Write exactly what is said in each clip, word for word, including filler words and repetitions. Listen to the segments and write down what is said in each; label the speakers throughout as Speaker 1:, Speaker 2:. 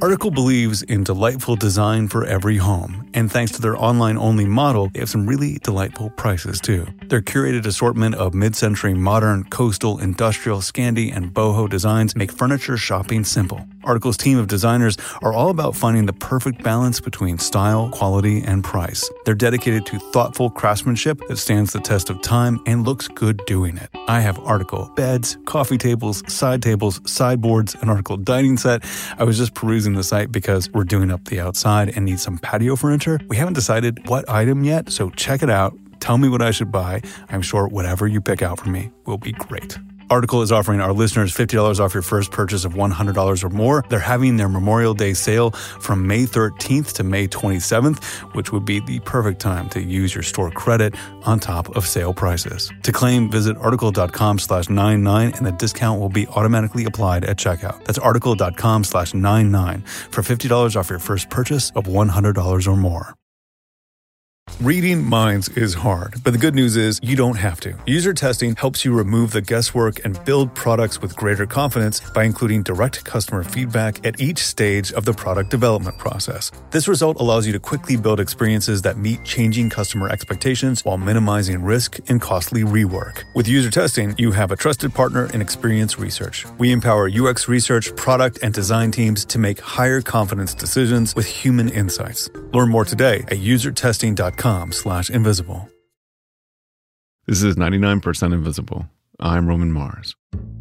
Speaker 1: Article believes in delightful design for every home, and thanks to their online-only model, they have some really delightful prices too. Their curated assortment of mid-century modern, coastal, industrial, Scandi, and boho designs make furniture shopping simple. Article's team of designers are all about finding the perfect balance between style, quality, and price. They're dedicated to thoughtful craftsmanship that stands the test of time and looks good doing it. I have Article beds, coffee tables, side tables, sideboards, an Article dining set. I was just perusing the site because we're doing up the outside and need some patio furniture. We haven't decided what item yet, so check it out. Tell me what I should buy. I'm sure whatever you pick out for me will be great. Article is offering our listeners fifty dollars off your first purchase of one hundred dollars or more. They're having their Memorial Day sale from May thirteenth to May twenty-seventh, which would be the perfect time to use your store credit on top of sale prices. To claim, visit article.com slash 99 and the discount will be automatically applied at checkout. That's article.com slash 99 for fifty dollars off your first purchase of one hundred dollars or more. Reading minds is hard, but the good news is you don't have to. User testing helps you remove the guesswork and build products with greater confidence by including direct customer feedback at each stage of the product development process. This result allows you to quickly build experiences that meet changing customer expectations while minimizing risk and costly rework. With user testing, you have a trusted partner in Experience Research. We empower U X research, product, and design teams to make higher confidence decisions with human insights. Learn more today at user testing dot com slash invisible. This is ninety-nine percent Invisible. I'm Roman Mars.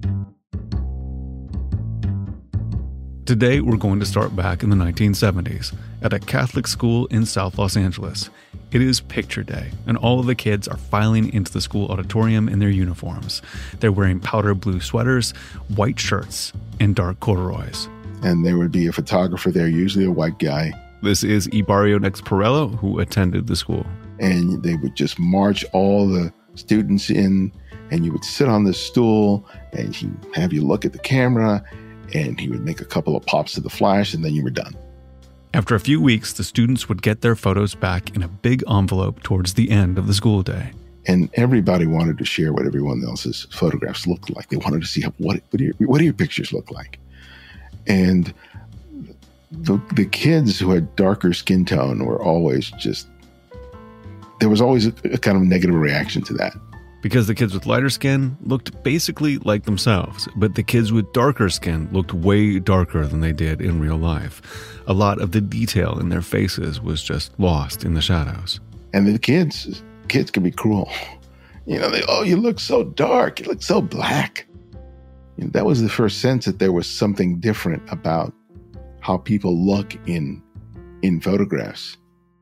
Speaker 1: Today, we're going to start back in the nineteen seventies at a Catholic school in South Los Angeles. It is picture day, and all of the kids are filing into the school auditorium in their uniforms. They're wearing powder blue sweaters, white shirts, and dark corduroys.
Speaker 2: And there would be a photographer there, usually a white guy.
Speaker 1: This is Ibarrio Nex Perello, who attended the school.
Speaker 2: And they would just march all the students in, and you would sit on the stool, and he'd have you look at the camera, and he would make a couple of pops to the flash, and then you were done.
Speaker 1: After a few weeks, the students would get their photos back in a big envelope towards the end of the school day.
Speaker 2: And everybody wanted to share what everyone else's photographs looked like. They wanted to see how, what, what, do your, what do your pictures look like? And The, the kids who had darker skin tone were always just, there was always a, a kind of negative reaction to that.
Speaker 1: Because the kids with lighter skin looked basically like themselves, but the kids with darker skin looked way darker than they did in real life. A lot of the detail in their faces was just lost in the shadows.
Speaker 2: And the kids, kids can be cruel. You know, they, oh, you look so dark, you look so black. You know, that was the first sense that there was something different about how people look in in photographs.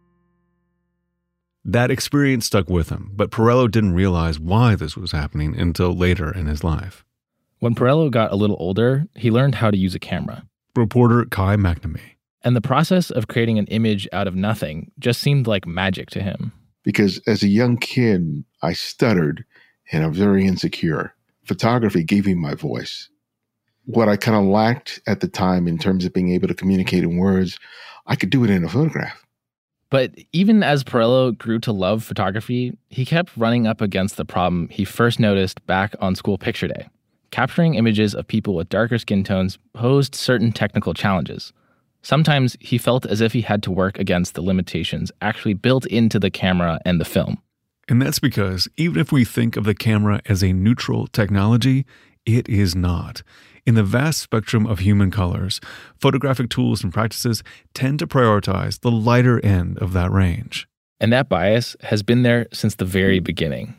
Speaker 1: That experience stuck with him, but Perello didn't realize why this was happening until later in his life.
Speaker 3: When Perello got a little older, he learned how to use a camera.
Speaker 1: Reporter Kai McNamee.
Speaker 3: And the process of creating an image out of nothing just seemed like magic to him.
Speaker 2: Because as a young kid, I stuttered and I was very insecure. Photography gave me my voice. What I kind of lacked at the time in terms of being able to communicate in words, I could do it in a photograph.
Speaker 3: But even as Perello grew to love photography, he kept running up against the problem he first noticed back on school picture day. Capturing images of people with darker skin tones posed certain technical challenges. Sometimes he felt as if he had to work against the limitations actually built into the camera and the film.
Speaker 1: And that's because even if we think of the camera as a neutral technology, it is not. In the vast spectrum of human colors, photographic tools and practices tend to prioritize the lighter end of that range.
Speaker 3: And that bias has been there since the very beginning.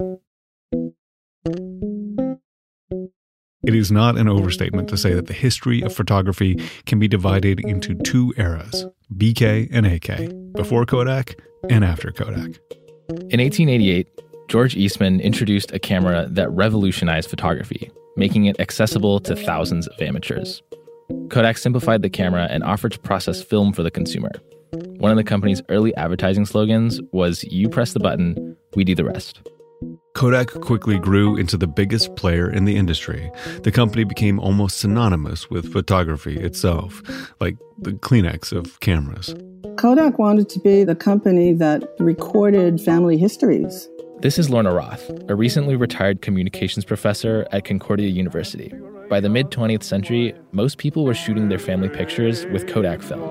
Speaker 1: It is not an overstatement to say that the history of photography can be divided into two eras, B K and A K, before Kodak and after Kodak.
Speaker 3: In eighteen eighty-eight, George Eastman introduced a camera that revolutionized photography, making it accessible to thousands of amateurs. Kodak simplified the camera and offered to process film for the consumer. One of the company's early advertising slogans was, "You press the button, we do the rest."
Speaker 1: Kodak quickly grew into the biggest player in the industry. The company became almost synonymous with photography itself, like the Kleenex of cameras.
Speaker 4: Kodak wanted to be the company that recorded family histories.
Speaker 3: This is Lorna Roth, a recently retired communications professor at Concordia University. by the mid-twentieth century, most people were shooting their family pictures with Kodak film.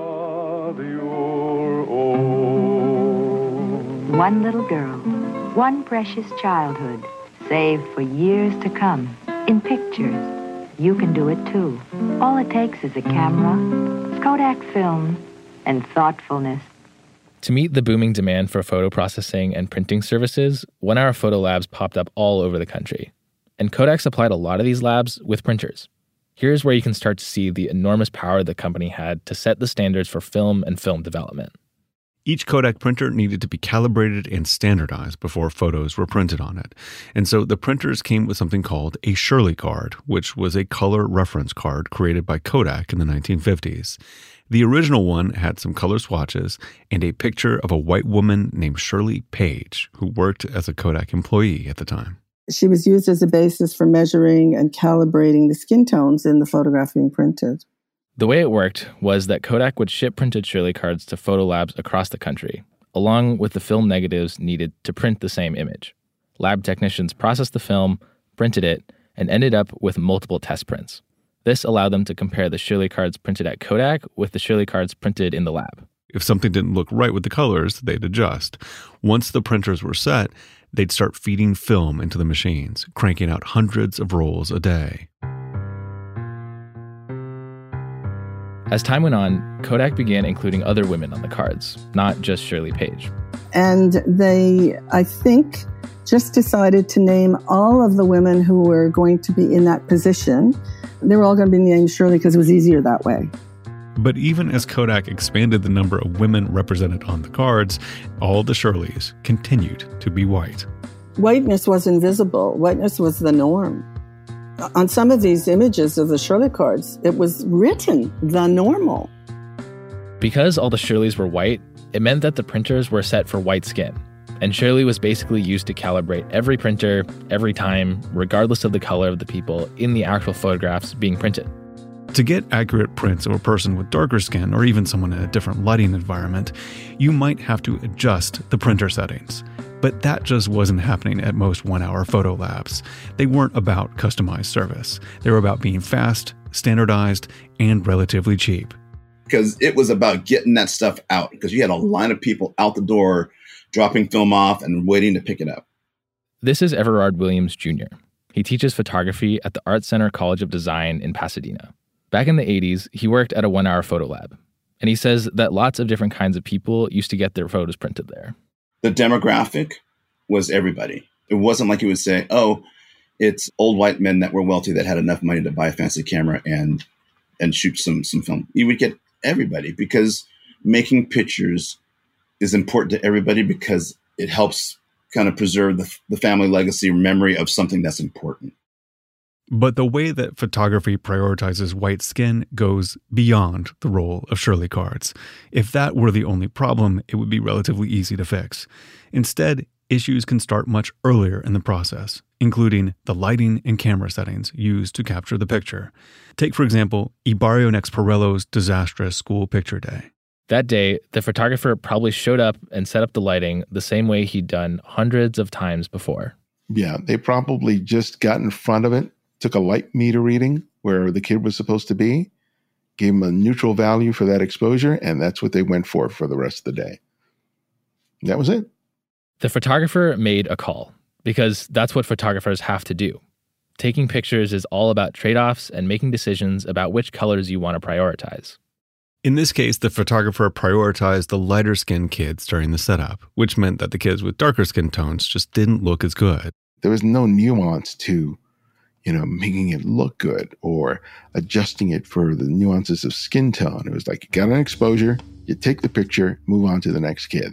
Speaker 5: One little girl, one precious childhood, saved for years to come, in pictures. You can do it too. All it takes is a camera, Kodak film, and thoughtfulness.
Speaker 3: To meet the booming demand for photo processing and printing services, one-hour photo labs popped up all over the country. And Kodak supplied a lot of these labs with printers. Here's where you can start to see the enormous power the company had to set the standards for film and film development.
Speaker 1: Each Kodak printer needed to be calibrated and standardized before photos were printed on it. And so the printers came with something called a Shirley card, which was a color reference card created by Kodak in the nineteen fifties. The original one had some color swatches and a picture of a white woman named Shirley Page, who worked as a Kodak employee at the time.
Speaker 4: She was used as a basis for measuring and calibrating the skin tones in the photograph being printed.
Speaker 3: The way it worked was that Kodak would ship printed Shirley cards to photo labs across the country, along with the film negatives needed to print the same image. Lab technicians processed the film, printed it, and ended up with multiple test prints. This allowed them to compare the Shirley cards printed at Kodak with the Shirley cards printed in the lab.
Speaker 1: If something didn't look right with the colors, they'd adjust. Once the printers were set, they'd start feeding film into the machines, cranking out hundreds of rolls a day.
Speaker 3: As time went on, Kodak began including other women on the cards, not just Shirley Page.
Speaker 4: And they, I think, just decided to name all of the women who were going to be in that position. They were all going to be named Shirley because it was easier that way.
Speaker 1: But even as Kodak expanded the number of women represented on the cards, all the Shirleys continued to be white.
Speaker 4: Whiteness was invisible. Whiteness was the norm. On some of these images of the Shirley cards, it was written, the normal.
Speaker 3: Because all the Shirleys were white, it meant that the printers were set for white skin. And Shirley was basically used to calibrate every printer, every time, regardless of the color of the people in the actual photographs being printed.
Speaker 1: To get accurate prints of a person with darker skin, or even someone in a different lighting environment, you might have to adjust the printer settings. But that just wasn't happening at most one-hour photo labs. They weren't about customized service. They were about being fast, standardized, and relatively cheap.
Speaker 6: Because it was about getting that stuff out, because you had a line of people out the door dropping film off and waiting to pick it up.
Speaker 3: This is Everard Williams Junior He teaches photography at the Art Center College of Design in Pasadena. Back in the eighties, he worked at a one-hour photo lab. And he says that lots of different kinds of people used to get their photos printed there.
Speaker 6: The demographic was everybody. It wasn't like you would say, oh, it's old white men that were wealthy that had enough money to buy a fancy camera and and shoot some some film. You would get everybody, because making pictures is important to everybody, because it helps kind of preserve the, the family legacy memory of something that's important.
Speaker 1: But the way that photography prioritizes white skin goes beyond the role of Shirley cards. If that were the only problem, it would be relatively easy to fix. Instead, issues can start much earlier in the process, including the lighting and camera settings used to capture the picture. Take, for example, Ibarrio Nexparello's disastrous school picture day.
Speaker 3: That day, the photographer probably showed up and set up the lighting the same way he'd done hundreds of times before.
Speaker 2: Yeah, they probably just got in front of it, took a light meter reading where the kid was supposed to be, gave him a neutral value for that exposure, and that's what they went for for the rest of the day. That was it.
Speaker 3: The photographer made a call, because that's what photographers have to do. Taking pictures is all about trade-offs and making decisions about which colors you want to prioritize.
Speaker 1: In this case, the photographer prioritized the lighter-skinned kids during the setup, which meant that the kids with darker skin tones just didn't look as good.
Speaker 2: There was no nuance to, you know, making it look good or adjusting it for the nuances of skin tone. It was like, you got an exposure, you take the picture, move on to the next kid.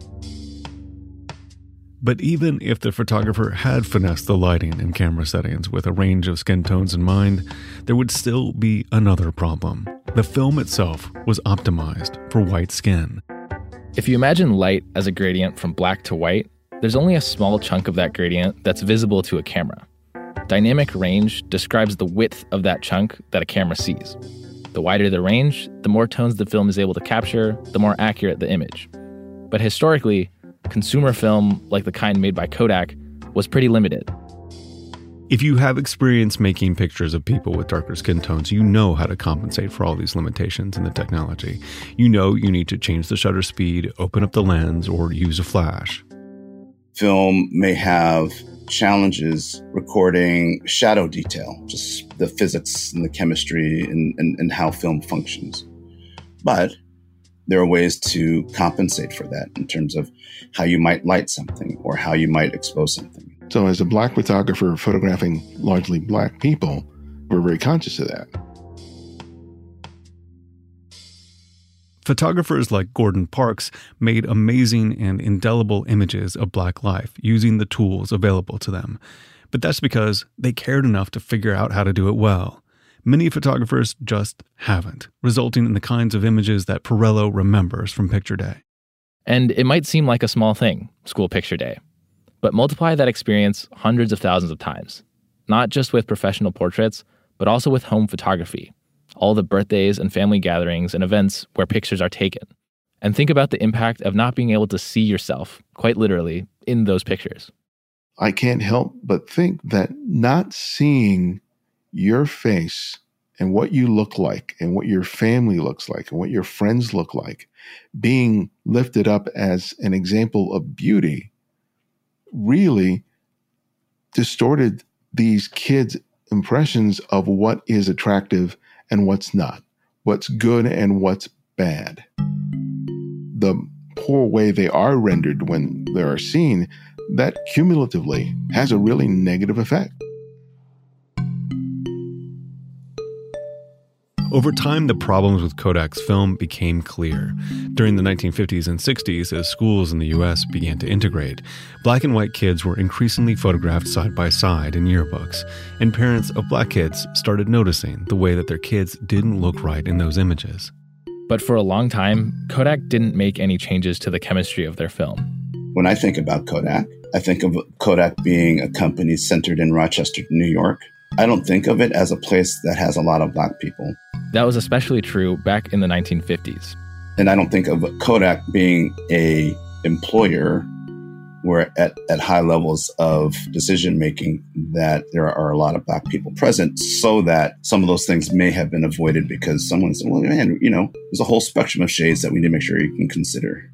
Speaker 1: But even if the photographer had finessed the lighting and camera settings with a range of skin tones in mind, there would still be another problem. The film itself was optimized for white skin.
Speaker 3: If you imagine light as a gradient from black to white, there's only a small chunk of that gradient that's visible to a camera. Dynamic range describes the width of that chunk that a camera sees. The wider the range, the more tones the film is able to capture, the more accurate the image. But historically, consumer film, like the kind made by Kodak, was pretty limited.
Speaker 1: If you have experience making pictures of people with darker skin tones, you know how to compensate for all these limitations in the technology. You know you need to change the shutter speed, open up the lens, or use a flash.
Speaker 6: Film may have challenges recording shadow detail, just the physics and the chemistry and, and, and how film functions. But there are ways to compensate for that in terms of how you might light something or how you might expose something.
Speaker 2: So as a Black photographer photographing largely Black people, we're very conscious of that.
Speaker 1: Photographers like Gordon Parks made amazing and indelible images of Black life using the tools available to them. But that's because they cared enough to figure out how to do it well. Many photographers just haven't, resulting in the kinds of images that Perello remembers from Picture Day.
Speaker 3: And it might seem like a small thing, School Picture Day, but multiply that experience hundreds of thousands of times, not just with professional portraits, but also with home photography, all the birthdays and family gatherings and events where pictures are taken. And think about the impact of not being able to see yourself, quite literally, in those pictures.
Speaker 2: I can't help but think that not seeing your face and what you look like and what your family looks like and what your friends look like being lifted up as an example of beauty really distorted these kids' impressions of what is attractive and what's not, what's good and what's bad. The poor way they are rendered when they are seen, that cumulatively has a really negative effect.
Speaker 1: Over time, the problems with Kodak's film became clear. During the nineteen fifties and sixties, as schools in the U S began to integrate, Black and white kids were increasingly photographed side by side in yearbooks, and parents of Black kids started noticing the way that their kids didn't look right in those images.
Speaker 3: But for a long time, Kodak didn't make any changes to the chemistry of their film.
Speaker 6: When I think about Kodak, I think of Kodak being a company centered in Rochester, New York. I don't think of it as a place that has a lot of Black people.
Speaker 3: That was especially true back in the nineteen fifties.
Speaker 6: And I don't think of Kodak being a employer where at, at high levels of decision-making that there are a lot of Black people present, so that some of those things may have been avoided because someone said, well, man, you know, there's a whole spectrum of shades that we need to make sure you can consider.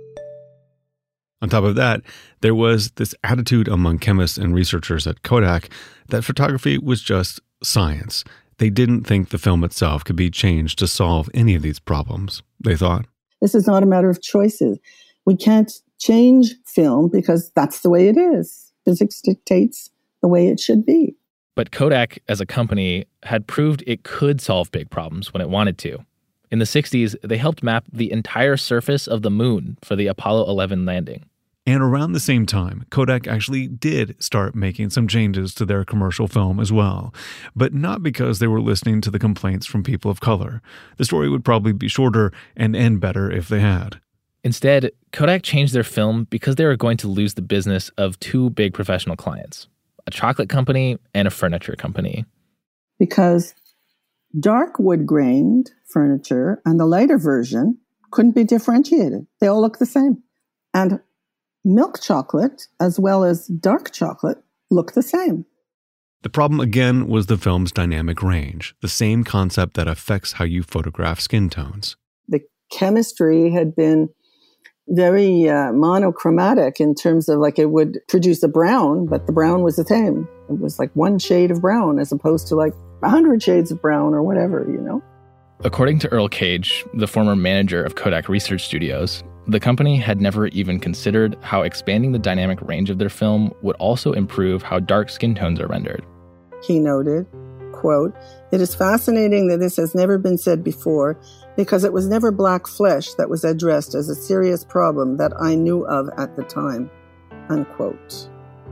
Speaker 1: On top of that, there was this attitude among chemists and researchers at Kodak that photography was just science. They didn't think the film itself could be changed to solve any of these problems, they thought.
Speaker 4: This is not a matter of choices. We can't change film because that's the way it is. Physics dictates the way it should be.
Speaker 3: But Kodak, as a company, had proved it could solve big problems when it wanted to. In the sixties, they helped map the entire surface of the moon for the Apollo eleven landing.
Speaker 1: And around the same time, Kodak actually did start making some changes to their commercial film as well, but not because they were listening to the complaints from people of color. The story would probably be shorter and end better if they had.
Speaker 3: Instead, Kodak changed their film because they were going to lose the business of two big professional clients, a chocolate company and a furniture company.
Speaker 4: Because dark wood-grained furniture and the lighter version couldn't be differentiated. They all look the same. And milk chocolate, as well as dark chocolate, look the same.
Speaker 1: The problem, again, was the film's dynamic range, the same concept that affects how you photograph skin tones.
Speaker 4: The chemistry had been very uh, monochromatic in terms of like it would produce a brown, but the brown was the same. It was like one shade of brown as opposed to like a hundred shades of brown or whatever, you know?
Speaker 3: According to Earl Cage, the former manager of Kodak Research Studios, the company had never even considered how expanding the dynamic range of their film would also improve how dark skin tones are rendered.
Speaker 4: He noted, quote, "It is fascinating that this has never been said before because it was never black flesh that was addressed as a serious problem that I knew of at the time," unquote.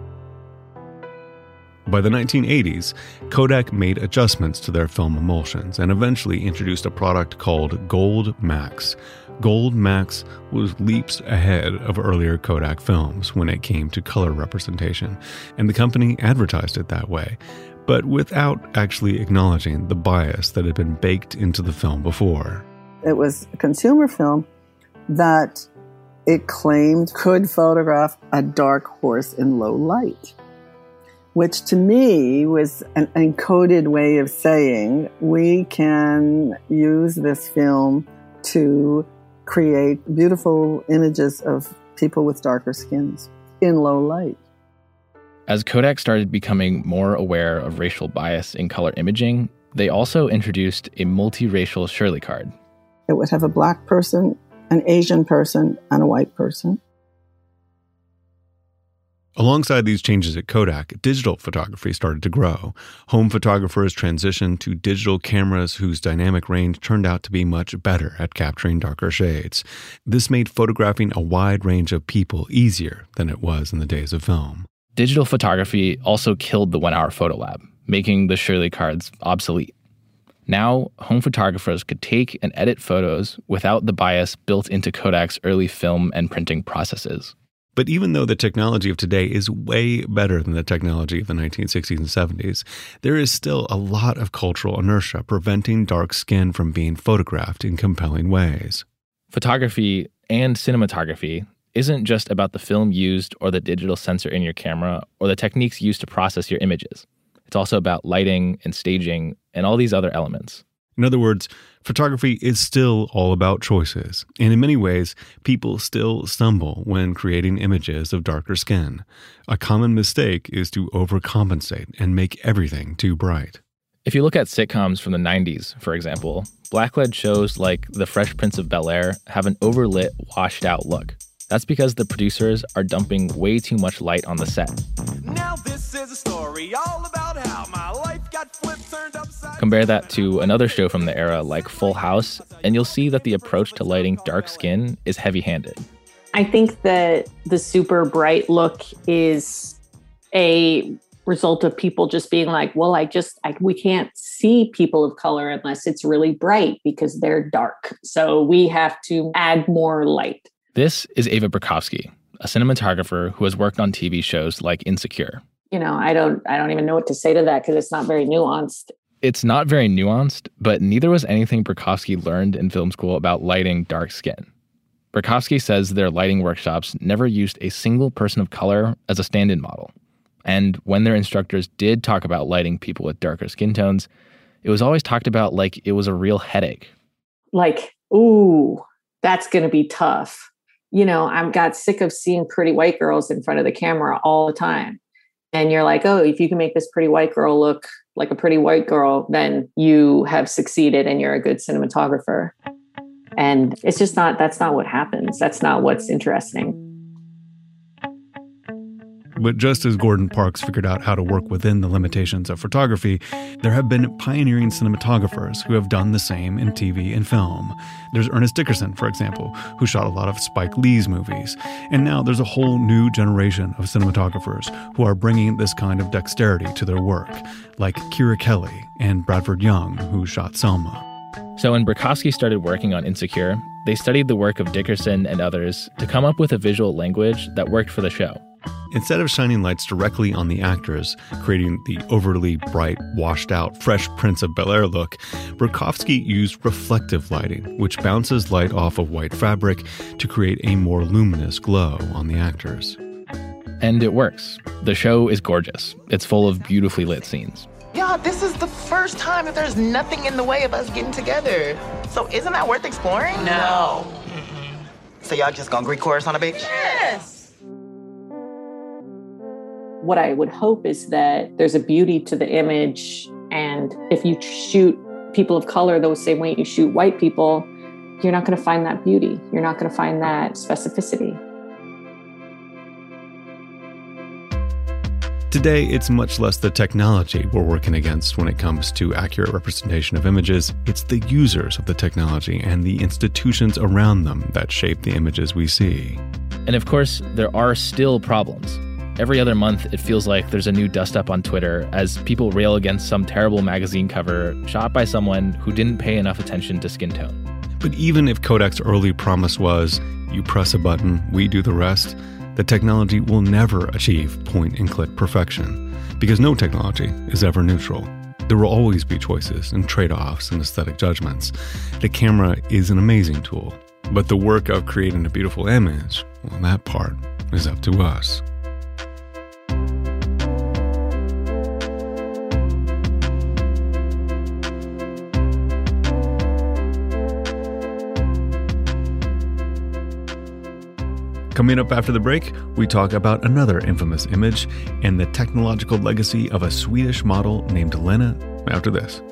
Speaker 1: By the nineteen eighties, Kodak made adjustments to their film emulsions and eventually introduced a product called Gold Max. Gold Max was leaps ahead of earlier Kodak films when it came to color representation, and the company advertised it that way, but without actually acknowledging the bias that had been baked into the film before.
Speaker 4: It was a consumer film that it claimed could photograph a dark horse in low light. which to me was an encoded way of saying we can use this film to create beautiful images of people with darker skins in low light.
Speaker 3: As Kodak started becoming more aware of racial bias in color imaging, they also introduced a multiracial Shirley card.
Speaker 4: It would have a black person, an Asian person, and a white person.
Speaker 1: Alongside these changes at Kodak, digital photography started to grow. Home photographers transitioned to digital cameras whose dynamic range turned out to be much better at capturing darker shades. This made photographing a wide range of people easier than it was in the days of film.
Speaker 3: Digital photography also killed the one-hour photo lab, making the Shirley cards obsolete. Now, home photographers could take and edit photos without the bias built into Kodak's early film and printing processes.
Speaker 1: But even though the technology of today is way better than the technology of the nineteen sixties and seventies, there is still a lot of cultural inertia preventing dark skin from being photographed in compelling ways.
Speaker 3: Photography and cinematography isn't just about the film used or the digital sensor in your camera or the techniques used to process your images. It's also about lighting and staging and all these other elements.
Speaker 1: In other words, photography is still all about choices. And in many ways, people still stumble when creating images of darker skin. A common mistake is to overcompensate and make everything too bright.
Speaker 3: If you look at sitcoms from the nineties, for example, blacklead shows like The Fresh Prince of Bel-Air have an overlit, washed-out look. That's because the producers are dumping way too much light on the set.
Speaker 7: Now this is a story all about how my life got flipped, turned upside.
Speaker 3: Compare that to another show from the era like Full House, and you'll see that the approach to lighting dark skin is heavy-handed.
Speaker 8: I think that the super bright look is a result of people just being like, well, I just, I, we can't see people of color unless it's really bright because they're dark. So we have to add more light.
Speaker 3: This is Ava Brikowski, a cinematographer who has worked on T V shows like Insecure.
Speaker 8: You know, I don't I don't even know what to say to that because it's not very nuanced.
Speaker 3: It's not very nuanced, but neither was anything Brikowski learned in film school about lighting dark skin. Brikowski says their lighting workshops never used a single person of color as a stand-in model. And when their instructors did talk about lighting people with darker skin tones, it was always talked about like it was a real headache.
Speaker 8: Like, ooh, that's going to be tough. You know, I've got sick of seeing pretty white girls in front of the camera all the time. And you're like, oh, if you can make this pretty white girl look like a pretty white girl, then you have succeeded and you're a good cinematographer. And it's just not, that's not what happens. That's not what's interesting.
Speaker 1: But just as Gordon Parks figured out how to work within the limitations of photography, there have been pioneering cinematographers who have done the same in T V and film. There's Ernest Dickerson, for example, who shot a lot of Spike Lee's movies. And now there's a whole new generation of cinematographers who are bringing this kind of dexterity to their work, like Keira Kelly and Bradford Young, who shot Selma.
Speaker 3: So when Brikowski started working on Insecure, they studied the work of Dickerson and others to come up with a visual language that worked for the show.
Speaker 1: Instead of shining lights directly on the actors, creating the overly bright, washed-out, Fresh Prince of Bel-Air look, Brikowski used reflective lighting, which bounces light off of white fabric to create a more luminous glow on the actors.
Speaker 3: And it works. The show is gorgeous. It's full of beautifully lit scenes.
Speaker 9: Yeah, this is the first time that there's nothing in the way of us getting together. So isn't that worth exploring?
Speaker 7: No.
Speaker 9: Mm-mm. So y'all just gonna Greek chorus on a beach?
Speaker 7: Yes.
Speaker 8: What I would hope is that there's a beauty to the image. And if you shoot people of color the same way you shoot white people, you're not going to find that beauty. You're not going to find that specificity.
Speaker 1: Today, it's much less the technology we're working against when it comes to accurate representation of images. It's the users of the technology and the institutions around them that shape the images we see.
Speaker 3: And of course, there are still problems. Every other month, it feels like there's a new dust-up on Twitter as people rail against some terrible magazine cover shot by someone who didn't pay enough attention to skin tone.
Speaker 1: But even if Kodak's early promise was, you press a button, we do the rest, the technology will never achieve point-and-click perfection, because no technology is ever neutral. There will always be choices and trade-offs and aesthetic judgments. The camera is an amazing tool, but the work of creating a beautiful image, well, that part is up to us. Coming up after the break, we talk about another infamous image and the technological legacy of a Swedish model named Lena after this.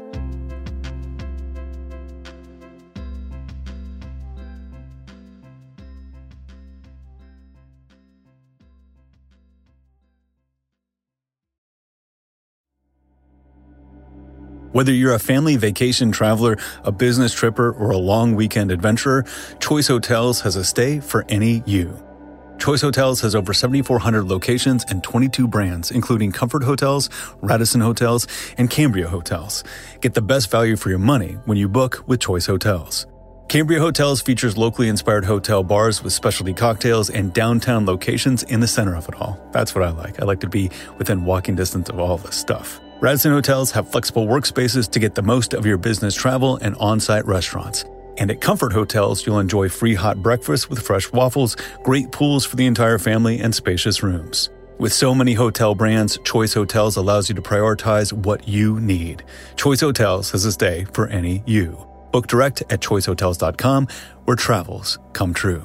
Speaker 1: Whether you're a family vacation traveler, a business tripper, or a long weekend adventurer, Choice Hotels has a stay for any you. Choice Hotels has over seventy-four hundred locations and twenty-two brands, including Comfort Hotels, Radisson Hotels, and Cambria Hotels. Get the best value for your money when you book with Choice Hotels. Cambria Hotels features locally inspired hotel bars with specialty cocktails and downtown locations in the center of it all. That's what I like. I like to be within walking distance of all this stuff. Radisson Hotels have flexible workspaces to get the most of your business travel and on-site restaurants. And at Comfort Hotels, you'll enjoy free hot breakfast with fresh waffles, great pools for the entire family, and spacious rooms. With so many hotel brands, Choice Hotels allows you to prioritize what you need. Choice Hotels has a stay for any you. Book direct at choice hotels dot com, where travels come true.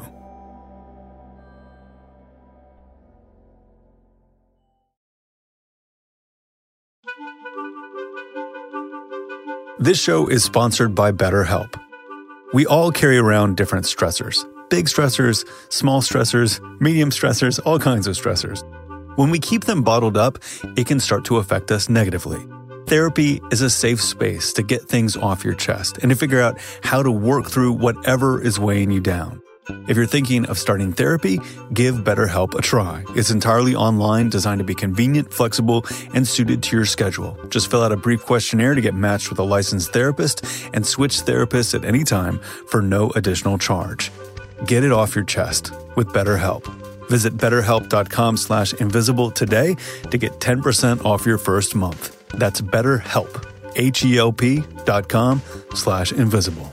Speaker 1: This show is sponsored by BetterHelp. We all carry around different stressors. Big stressors, small stressors, medium stressors, all kinds of stressors. When we keep them bottled up, it can start to affect us negatively. Therapy is a safe space to get things off your chest and to figure out how to work through whatever is weighing you down. If you're thinking of starting therapy, give BetterHelp a try. It's entirely online, designed to be convenient, flexible, and suited to your schedule. Just fill out a brief questionnaire to get matched with a licensed therapist and switch therapists at any time for no additional charge. Get it off your chest with BetterHelp. Visit betterhelp.com slash invisible today to get ten percent off your first month. That's BetterHelp, H-E-L-P dot com slash invisible.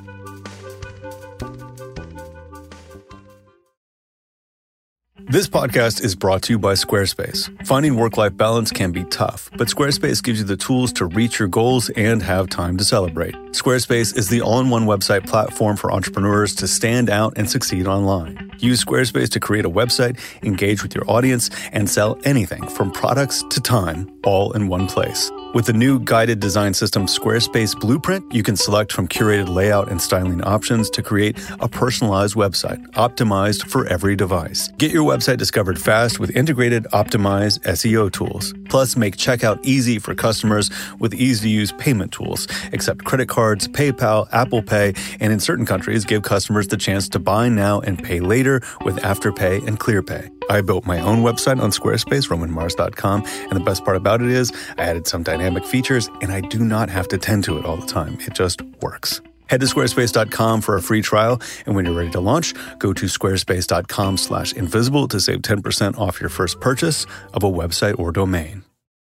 Speaker 1: This podcast is brought to you by Squarespace. Finding work-life balance can be tough, but Squarespace gives you the tools to reach your goals and have time to celebrate. Squarespace is the all-in-one website platform for entrepreneurs to stand out and succeed online. Use Squarespace to create a website, engage with your audience, and sell anything from products to time, all in one place. With the new guided design system Squarespace Blueprint, you can select from curated layout and styling options to create a personalized website, optimized for every device. Get your website discovered fast with integrated, optimized S E O tools. Plus, make checkout easy for customers with easy-to-use payment tools. Accept credit cards, PayPal, Apple Pay, and in certain countries, give customers the chance to buy now and pay later with Afterpay and ClearPay. I built my own website on Squarespace, roman mars dot com, and the best part about it is I added some dynamic features, and I do not have to tend to it all the time. It just works. Head to squarespace dot com for a free trial, and when you're ready to launch, go to squarespace dot com slash invisible to save ten percent off your first purchase of a website or domain.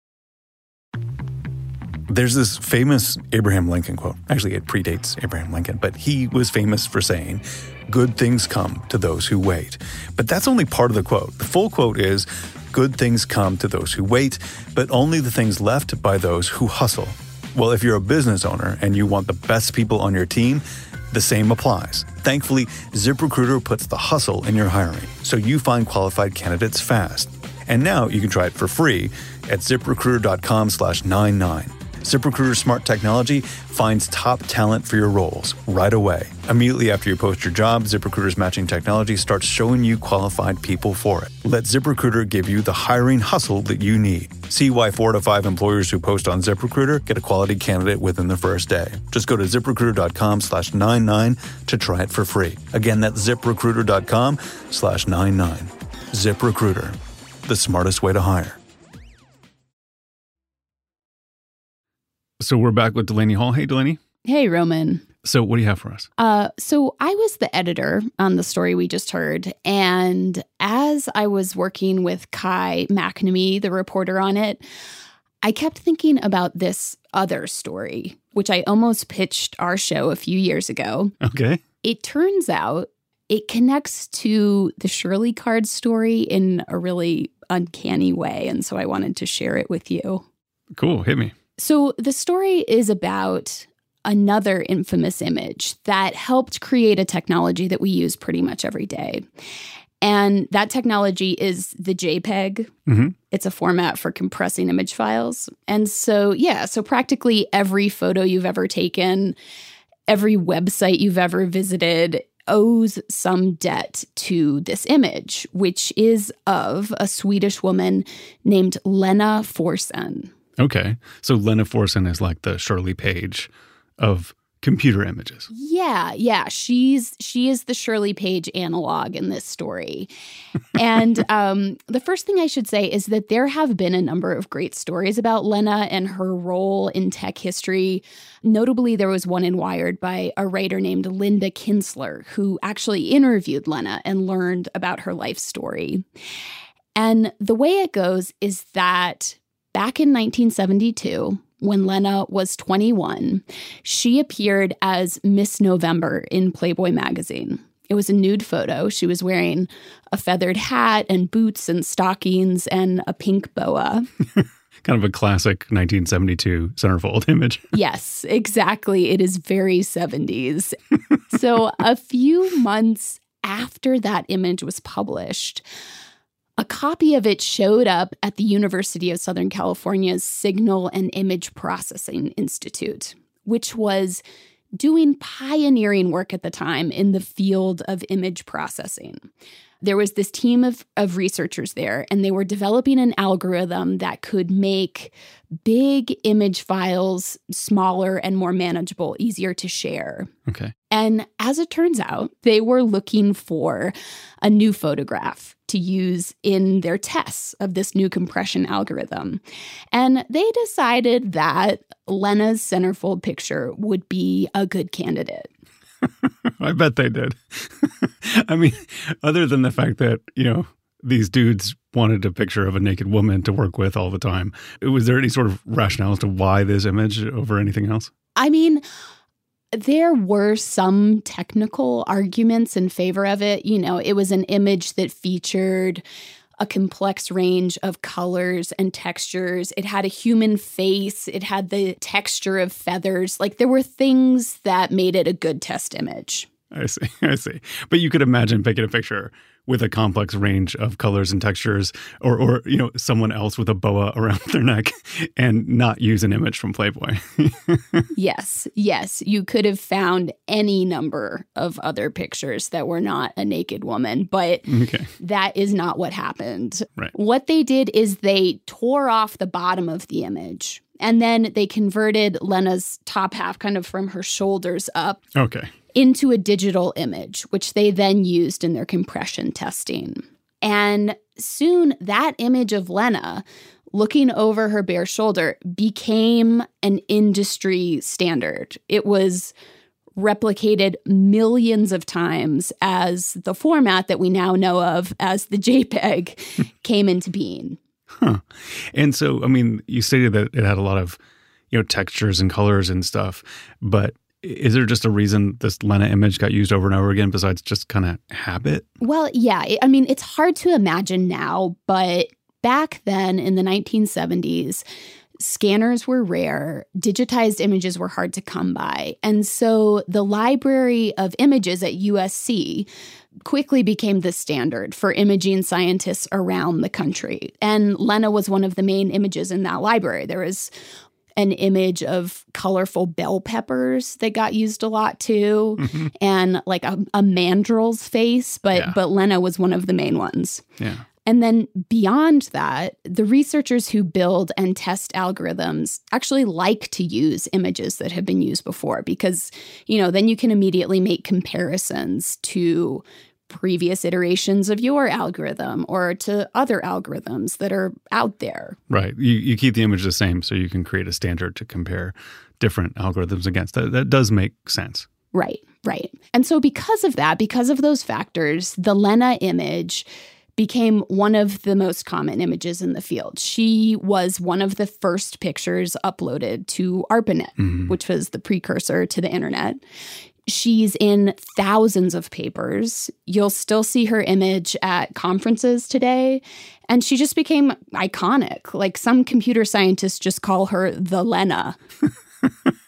Speaker 1: There's this famous Abraham Lincoln quote. Actually, it predates Abraham Lincoln, but he was famous for saying, "Good things come to those who wait." But that's only part of the quote. The full quote is, "Good things come to those who wait, but only the things left by those who hustle." Well, if you're a business owner and you want the best people on your team, the same applies. Thankfully, ZipRecruiter puts the hustle in your hiring, so you find qualified candidates fast. And now you can try it for free at ziprecruiter dot com slash ninety-nine. ZipRecruiter's smart technology finds top talent for your roles right away. Immediately after you post your job, ZipRecruiter's matching technology starts showing you qualified people for it. Let ZipRecruiter give you the hiring hustle that you need. See why four to five employers who post on ZipRecruiter get a quality candidate within the first day. Just go to ziprecruiter dot com slash ninety-nine to try it for free. Again, that's ziprecruiter dot com slash ninety-nine. ZipRecruiter, the smartest way to hire. So we're back with Delaney Hall. Hey, Delaney.
Speaker 10: Hey, Roman.
Speaker 1: So what do you have for us?
Speaker 10: Uh, so I was the editor on the story we just heard. And as I was working with Kai McNamee, the reporter on it, I kept thinking about this other story, which I almost pitched our show a few years ago.
Speaker 1: Okay.
Speaker 10: It turns out it connects to the Shirley Card story in a really uncanny way. And so I wanted to share it with you.
Speaker 1: Cool. Hit me.
Speaker 10: So the story is about another infamous image that helped create a technology that we use pretty much every day. And that technology is the JPEG.
Speaker 1: Mm-hmm.
Speaker 10: It's a format for compressing image files. And so, yeah, so practically every photo you've ever taken, every website you've ever visited owes some debt to this image, which is of a Swedish woman named Lena Forsen.
Speaker 1: Okay. So Lena Forsen is like the Shirley Page of computer images.
Speaker 10: Yeah, yeah. She's she is the Shirley Page analog in this story. And um, the first thing I should say is that there have been a number of great stories about Lena and her role in tech history. Notably, there was one in Wired by a writer named Linda Kinsler, who actually interviewed Lena and learned about her life story. And the way it goes is that back in nineteen seventy-two, when Lena was twenty-one, she appeared as Miss November in Playboy magazine. It was a nude photo. She was wearing a feathered hat and boots and stockings and a pink boa.
Speaker 1: Kind of a classic nineteen seventy-two centerfold image.
Speaker 10: Yes, exactly. It is very seventies. So a few months after that image was published, a copy of it showed up at the University of Southern California's Signal and Image Processing Institute, which was doing pioneering work at the time in the field of image processing. There was this team of, of researchers there, and they were developing an algorithm that could make big image files smaller and more manageable, easier to share.
Speaker 1: Okay.
Speaker 10: And as it turns out, they were looking for a new photograph to use in their tests of this new compression algorithm. And they decided that Lena's centerfold picture would be a good candidate.
Speaker 1: I bet they did. I mean, other than the fact that, you know, these dudes wanted a picture of a naked woman to work with all the time, was there any sort of rationale as to why this image over anything else?
Speaker 10: I mean, there were some technical arguments in favor of it. You know, it was an image that featured a complex range of colors and textures. It had a human face. It had the texture of feathers. Like, there were things that made it a good test image.
Speaker 1: I see. I see. But you could imagine picking a picture with a complex range of colors and textures, or, or you know, someone else with a boa around their neck and not use an image from Playboy.
Speaker 10: Yes. Yes. You could have found any number of other pictures that were not a naked woman, but
Speaker 1: okay.
Speaker 10: That is not what happened.
Speaker 1: Right.
Speaker 10: What they did is they tore off the bottom of the image, and then they converted Lena's top half kind of from her shoulders up.
Speaker 1: Okay.
Speaker 10: Into a digital image, which they then used in their compression testing. And soon that image of Lena looking over her bare shoulder became an industry standard. It was replicated millions of times as the format that we now know of as the JPEG came into being.
Speaker 1: Huh. And so, I mean, you stated that it had a lot of, you know, textures and colors and stuff, but is there just a reason this Lena image got used over and over again besides just kind of habit?
Speaker 10: Well, yeah. I mean, it's hard to imagine now, but back then in the nineteen seventies, scanners were rare. Digitized images were hard to come by. And so the library of images at U S C quickly became the standard for imaging scientists around the country. And Lena was one of the main images in that library. There was an image of colorful bell peppers that got used a lot too, mm-hmm. and like a, a mandrel's face, but yeah. but Lena was one of the main ones.
Speaker 1: Yeah.
Speaker 10: And then beyond that, the researchers who build and test algorithms actually like to use images that have been used before because, you know, then you can immediately make comparisons to previous iterations of your algorithm or to other algorithms that are out there.
Speaker 1: Right. You you keep the image the same so you can create a standard to compare different algorithms against. That, that does make sense.
Speaker 10: Right, right. And so because of that, because of those factors, the Lena image became one of the most common images in the field. She was one of the first pictures uploaded to ARPANET, mm-hmm. which was the precursor to the internet. She's in thousands of papers. You'll still see her image at conferences today. And she just became iconic. Like some computer scientists just call her the Lena.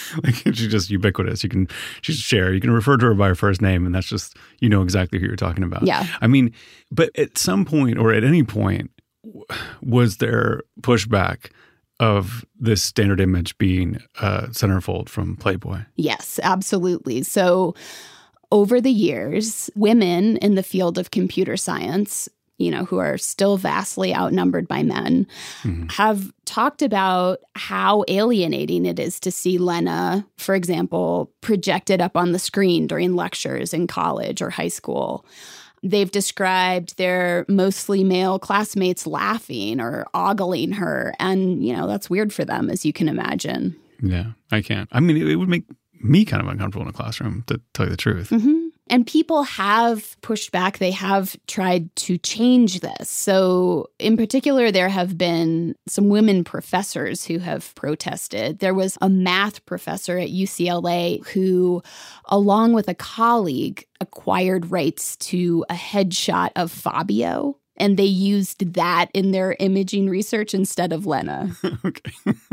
Speaker 1: Like she's just ubiquitous. You can she's Cher. You can refer to her by her first name, and that's just you know exactly who you're talking about.
Speaker 10: Yeah.
Speaker 1: I mean, but at some point or at any point, was there pushback of this standard image being a centerfold from Playboy?
Speaker 10: Yes, absolutely. So over the years, women in the field of computer science, you know, who are still vastly outnumbered by men, mm-hmm. have talked about how alienating it is to see Lena, for example, projected up on the screen during lectures in college or high school. They've described their mostly male classmates laughing or ogling her. And, you know, that's weird for them, as you can imagine.
Speaker 1: Yeah, I can't. I mean, it, it would make me kind of uncomfortable in a classroom, to tell you the truth.
Speaker 10: Mm-hmm. And people have pushed back. They have tried to change this. So in particular, there have been some women professors who have protested. There was a math professor at U C L A who, along with a colleague, acquired rights to a headshot of Fabio. And they used that in their imaging research instead of Lena.
Speaker 1: Okay.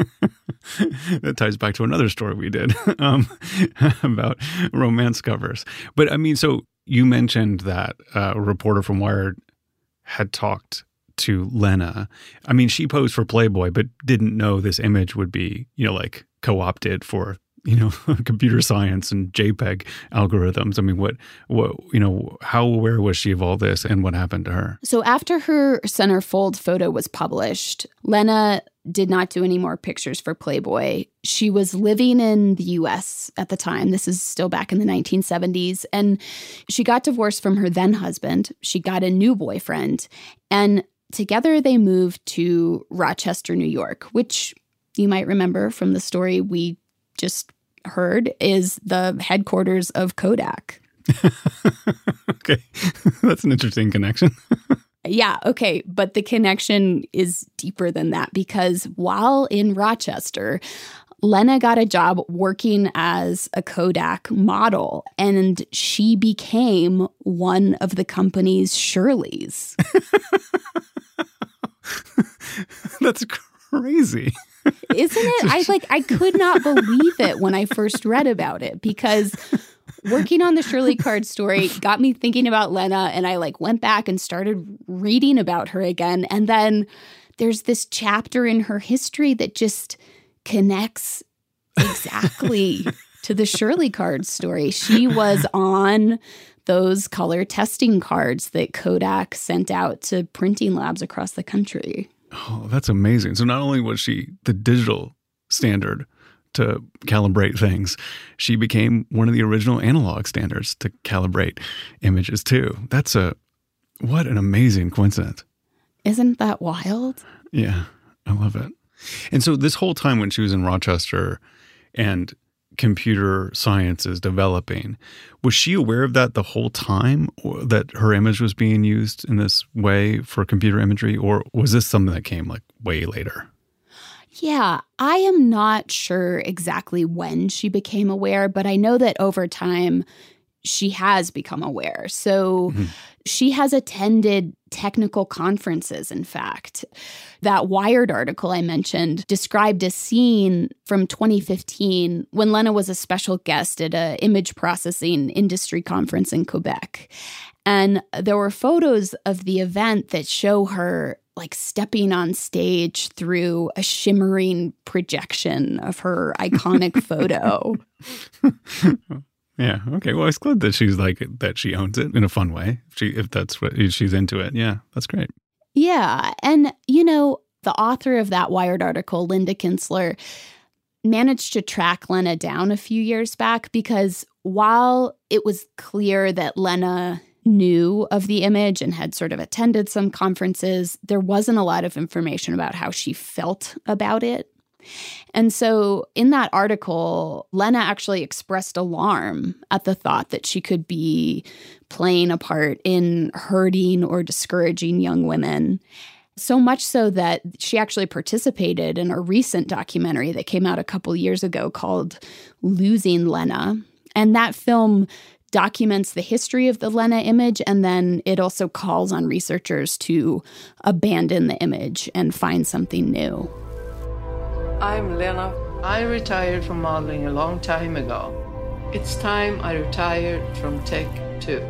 Speaker 1: That ties back to another story we did um, about romance covers. But I mean, so you mentioned that uh, a reporter from Wired had talked to Lena. I mean, she posed for Playboy, but didn't know this image would be, you know, like co-opted for, you know, computer science and JPEG algorithms. I mean, what, what, you know, how aware was she of all this and what happened to her?
Speaker 10: So after her centerfold photo was published, Lena did not do any more pictures for Playboy. She was living in the U S at the time. This is still back in the nineteen seventies. And she got divorced from her then husband. She got a new boyfriend. And together they moved to Rochester, New York, which you might remember from the story we just heard is the headquarters of Kodak.
Speaker 1: Okay. That's an interesting connection.
Speaker 10: Yeah, okay. But the connection is deeper than that because while in Rochester, Lena got a job working as a Kodak model, and she became one of the company's Shirleys.
Speaker 1: That's crazy.
Speaker 10: Isn't it? I like I could not believe it when I first read about it because working on the Shirley Card story got me thinking about Lena, and I like went back and started reading about her again. And then there's this chapter in her history that just connects exactly to the Shirley Card story. She was on those color testing cards that Kodak sent out to printing labs across the country.
Speaker 1: Oh, that's amazing. So not only was she the digital standard to calibrate things, she became one of the original analog standards to calibrate images too. That's a, what an amazing coincidence.
Speaker 10: Isn't that wild?
Speaker 1: Yeah, I love it. And so this whole time when she was in Rochester and computer science is developing, was she aware of that the whole time, or that her image was being used in this way for computer imagery, or was this something that came like way later?
Speaker 10: Yeah, I am not sure exactly when she became aware, but I know that over time she has become aware. So mm-hmm. she has attended technical conferences, in fact. That Wired article I mentioned described a scene from twenty fifteen when Lena was a special guest at an image processing industry conference in Quebec. And there were photos of the event that show her like stepping on stage through a shimmering projection of her iconic photo.
Speaker 1: Yeah. Okay. Well, it's glad that she's like, that she owns it in a fun way. If she, if that's what she's into it. Yeah. That's great.
Speaker 10: Yeah. And, you know, the author of that Wired article, Linda Kinsler, managed to track Lena down a few years back because while it was clear that Lena knew of the image and had sort of attended some conferences, there wasn't a lot of information about how she felt about it. And so in that article, Lena actually expressed alarm at the thought that she could be playing a part in hurting or discouraging young women. So much so that she actually participated in a recent documentary that came out a couple years ago called Losing Lena. And that film documents the history of the Lena image, and then it also calls on researchers to abandon the image and find something new.
Speaker 11: I'm Lena I retired from modeling a long time ago. It's time I retired from tech, too.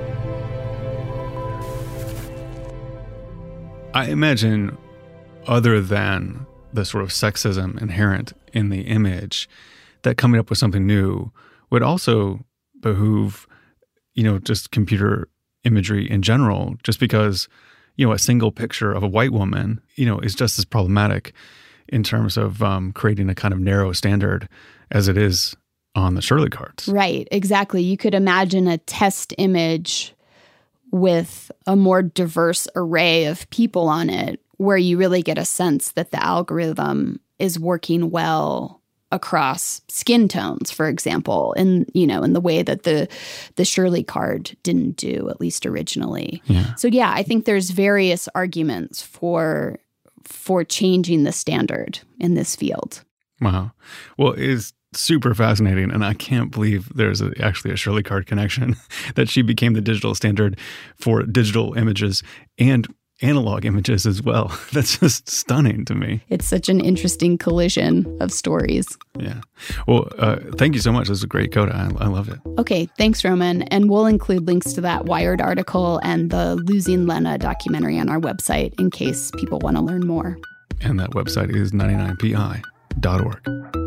Speaker 1: I imagine, other than the sort of sexism inherent in the image, that coming up with something new would also behoove, you know, just computer imagery in general, just because, you know, a single picture of a white woman, you know, is just as problematic in terms of um, creating a kind of narrow standard as it is on the Shirley cards.
Speaker 10: Right, exactly. You could imagine a test image with a more diverse array of people on it, where you really get a sense that the algorithm is working well across skin tones, for example, in, you know, in the way that the the Shirley card didn't do, at least originally.
Speaker 1: Yeah.
Speaker 10: So yeah, I think there's various arguments for for changing the standard in this field.
Speaker 1: Wow. Well, it's super fascinating, and I can't believe there's a, actually a Shirley card connection, that she became the digital standard for digital images and analog images as well. That's just stunning to me.
Speaker 10: It's such an interesting collision of stories.
Speaker 1: Yeah. Well, uh, thank you so much. This is a great coda. I, I love it.
Speaker 10: Okay. Thanks, Roman. And we'll include links to that Wired article and the Losing Lena documentary on our website in case people want to learn more.
Speaker 1: And that website is ninety-nine P I dot org.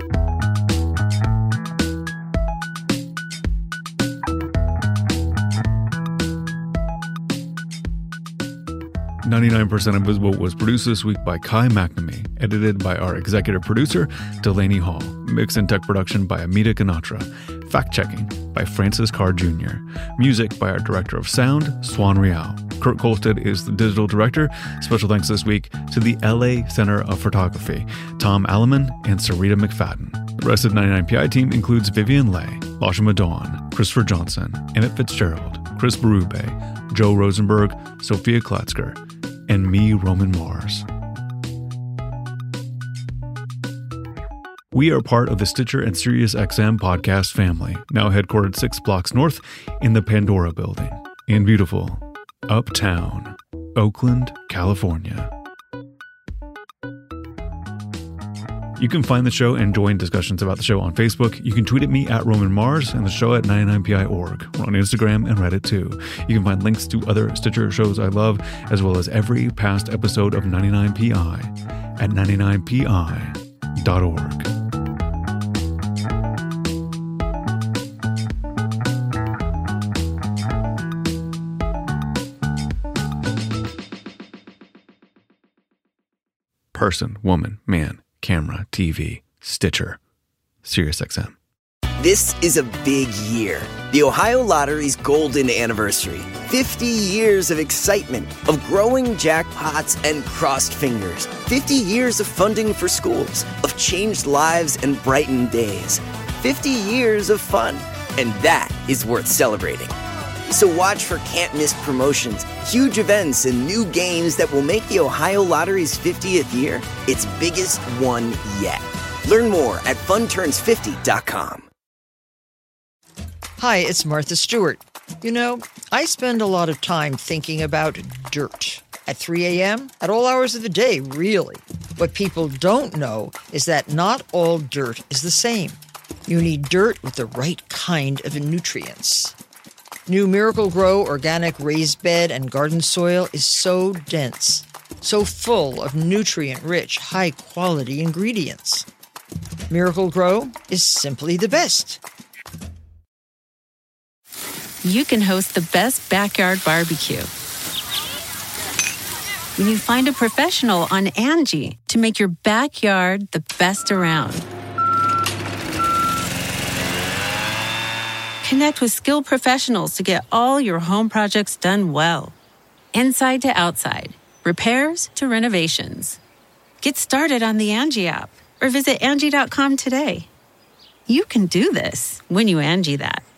Speaker 1: ninety-nine percent Invisible was produced this week by Kai McNamee, edited by our executive producer, Delaney Hall, mix and tech production by Amita Ganatra, fact-checking by Francis Carr Junior, music by our director of sound, Swan Rial. Kurt Kolstad is the digital director. Special thanks this week to the L A Center of Photography, Tom Alleman and Sarita McFadden. The rest of the ninety-nine P I team includes Vivian Leigh, Lashima Dawn, Christopher Johnson, Emmett Fitzgerald, Chris Berube, Joe Rosenberg, Sophia Klatzker, and me, Roman Mars. We are part of the Stitcher and SiriusXM podcast family, now headquartered six blocks north in the Pandora Building in beautiful Uptown, Oakland, California. You can find the show and join discussions about the show on Facebook. You can tweet at me at Roman Mars and the show at ninety-nine P I dot org. We're on Instagram and Reddit too. You can find links to other Stitcher shows I love, as well as every past episode of ninety-nine P I at ninety-nine P I dot org. Person, woman, man, camera, T V, Stitcher, SiriusXM.
Speaker 12: This is a big year. The Ohio Lottery's golden anniversary. fifty years of excitement, of growing jackpots and crossed fingers. fifty years of funding for schools, of changed lives and brightened days. fifty years of fun. And that is worth celebrating. So watch for can't-miss promotions, huge events, and new games that will make the Ohio Lottery's fiftieth year its biggest one yet. Learn more at fun turns fifty dot com.
Speaker 13: Hi, it's Martha Stewart. You know, I spend a lot of time thinking about dirt. At three a.m., at all hours of the day, really. What people don't know is that not all dirt is the same. You need dirt with the right kind of nutrients. New Miracle Grow organic raised bed and garden soil is so dense, so full of nutrient-rich, high-quality ingredients. Miracle Grow is simply the best.
Speaker 14: You can host the best backyard barbecue when you find a professional on Angie to make your backyard the best around. Connect with skilled professionals to get all your home projects done well. Inside to outside, repairs to renovations. Get started on the Angie app or visit Angie dot com today. You can do this when you Angie that.